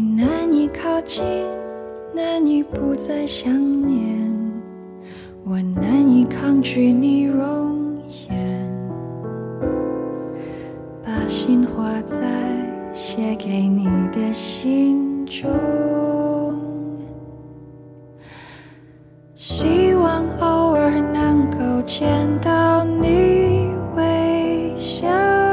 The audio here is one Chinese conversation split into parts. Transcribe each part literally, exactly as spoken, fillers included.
难以靠近，难以不再想念，我难以抗拒你容颜，把心画在写给你的信中，希望偶尔能够见到你微笑。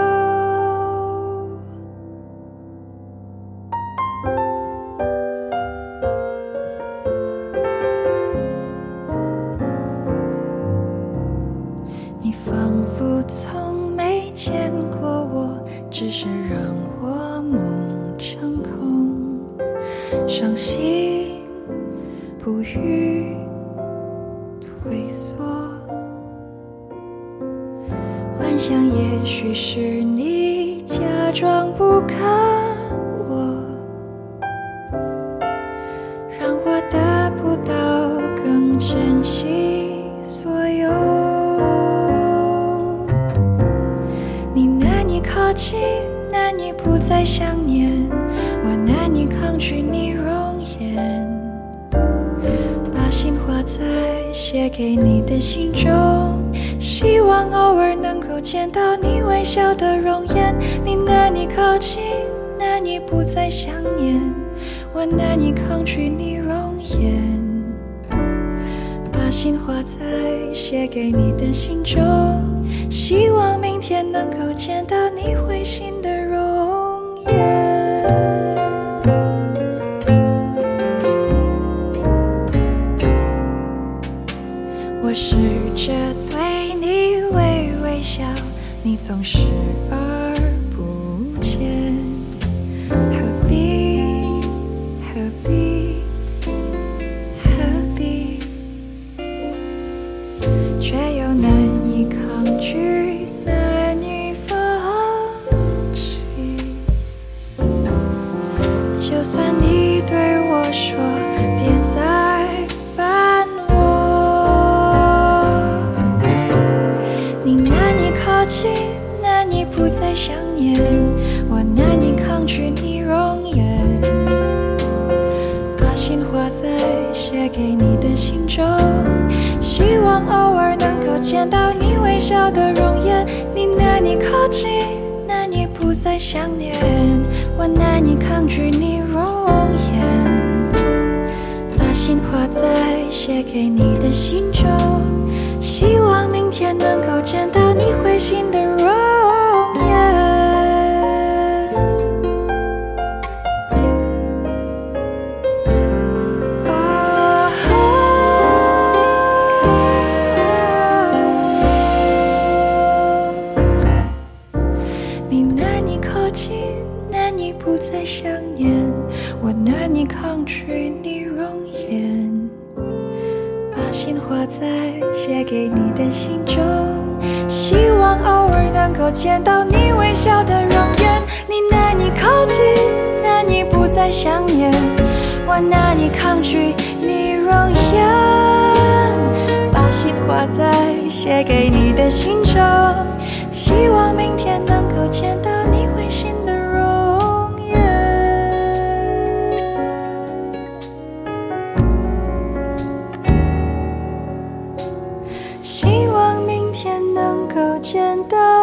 你仿佛从没见过我，只是让我梦成空，伤心不语退缩，幻想也许是你假装不看我，让我得不到更珍惜所有。你难以靠近，难以不再想念，我难以抗拒你容颜，把心画在写给你的信中，希望偶尔能够见到你微笑的容颜。你难以靠近，难以不再想念，我难以抗拒你容颜，把心画在写给你的信中，希望明天能够见到你会心的容颜。我试着对你微微笑，你总视而不见，何必何必何必，却又难以抗拒，难以放弃。就算你对我说别再烦我，你难以靠近，难以不再想念，我难以抗拒你容颜，把心画在写给你的信中，希望偶尔能够见到你微笑的容颜。你难以靠近，难以不再想念，我难以抗拒你容颜，把心画在写给你的信中，希望明天能够见到你会心的容颜。你难以靠近，难以不再想念，我难以抗拒你容颜，把心画在写给你的信中，希望偶尔能够见到你微笑的容颜。你难以靠近，难以不再想念，我难以抗拒你容颜，把心画在写给你的信中，希望明天能够见到你会心的容颜。希望明天能够见到